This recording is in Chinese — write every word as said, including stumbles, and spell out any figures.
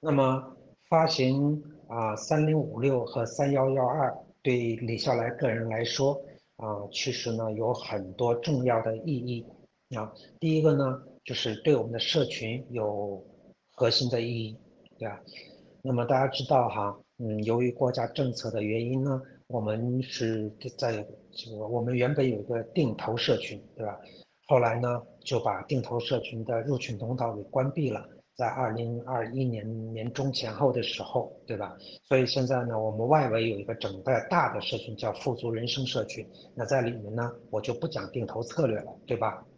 那么发行啊三零五六和三幺幺二对李笑来个人来说啊，其实呢有很多重要的意义啊。第一个呢，就是对我们的社群有核心的意义，对吧？那么大家知道哈，嗯，由于国家政策的原因呢，我们是在这个我们原本有一个定投社群，对吧？后来呢，就把定投社群的入群通道给关闭了，在二零二一年年中前后的时候，对吧？所以现在呢，我们外围有一个整个大的社群叫富足人生社群，那在里面呢，我就不讲定投策略了，对吧？